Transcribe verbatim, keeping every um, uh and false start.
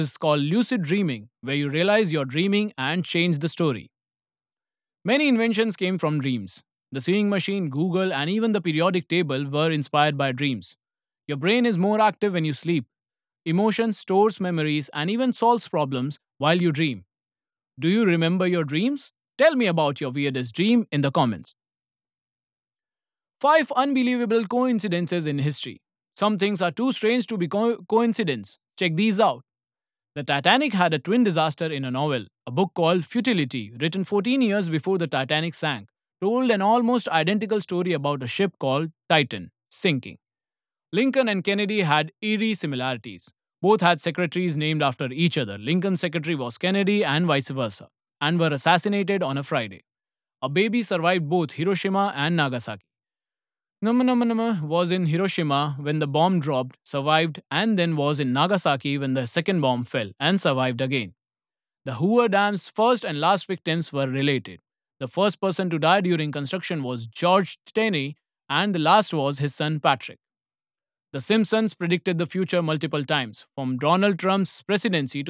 is called lucid dreaming, where you realize you're dreaming and change the story. Many inventions came from dreams. The sewing machine, Google, and even the periodic table were inspired by dreams. Your brain is more active when you sleep. Emotions stores memories and even solves problems while you dream. Do you remember your dreams? Tell me about your weirdest dream in the comments. five unbelievable coincidences in history. Some things are too strange to be co- coincidence. Check these out. The Titanic had a twin disaster in a novel. A book called Futility, written fourteen years before the Titanic sank, told an almost identical story about a ship called Titan sinking. Lincoln and Kennedy had eerie similarities. Both had secretaries named after each other. Lincoln's secretary was Kennedy and vice versa, and were assassinated on a Friday. A baby survived both Hiroshima and Nagasaki. Nama Nama Nama was in Hiroshima when the bomb dropped, survived, and then was in Nagasaki when the second bomb fell and survived again. The Hoover Dam's first and last victims were related. The first person to die during construction was George Taney, and the last was his son Patrick. The Simpsons predicted the future multiple times, from Donald Trump's presidency to